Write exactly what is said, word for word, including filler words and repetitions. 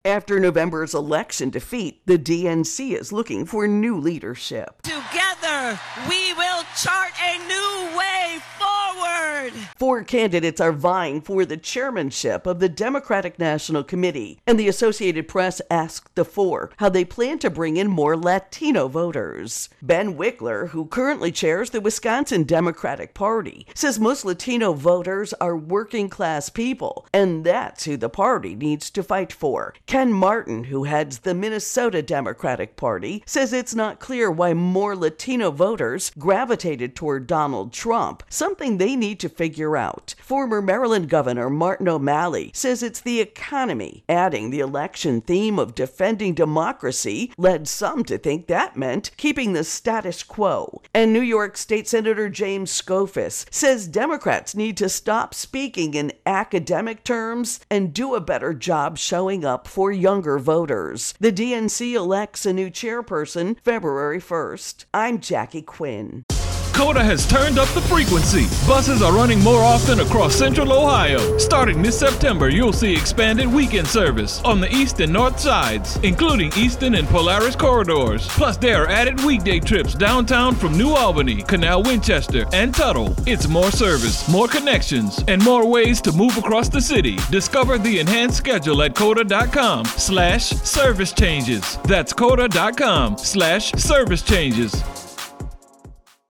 After November's election defeat, the D N C is looking for new leadership. Together, we will chart a new way forward. Four candidates are vying for the chairmanship of the Democratic National Committee, and the Associated Press asked the four how they plan to bring in more Latino voters. Ben Wickler, who currently chairs the Wisconsin Democratic Party, says most Latino voters are working-class people, and that's who the party needs to fight for. Ken Martin, who heads the Minnesota Democratic Party, says it's not clear why more Latino voters gravitated toward Donald Trump, something they need to figure out. Former Maryland Governor Martin O'Malley says it's the economy, adding the election theme of defending democracy led some to think that meant keeping the status quo. And New York State Senator James Skoufis says Democrats need to stop speaking in academic terms and do a better job showing up for younger voters. The D N C elects a new chairperson February first. I'm Jackie Quinn. COTA has turned up the frequency. Buses are running more often across Central Ohio. Starting this September, you'll see expanded weekend service on the east and north sides, including Eastern and Polaris corridors. Plus, there are added weekday trips downtown from New Albany, Canal Winchester, and Tuttle. It's more service, more connections, and more ways to move across the city. Discover the enhanced schedule at COTA.com slash service changes. That's COTA.com slash service changes.